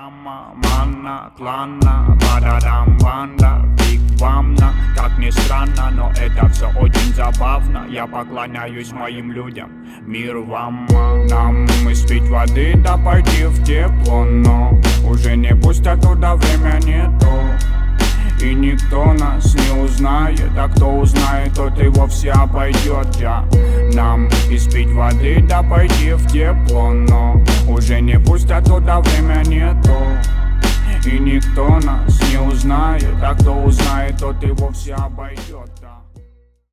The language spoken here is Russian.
Рама, манна, кланна, бададам, банда, биг вамна. Как ни странно, но это все очень забавно. Я поклоняюсь моим людям, мир вам. Нам испить воды да пойти в тепло, но уже не пустят туда, время не то. И никто нас не узнает, а кто узнает, тот и вовсе обойдет. Нам испить воды да пойти в тепло, но уже не пустят туда, время не то. И никто нас не узнает, а кто узнает, тот и вовсе обойдет.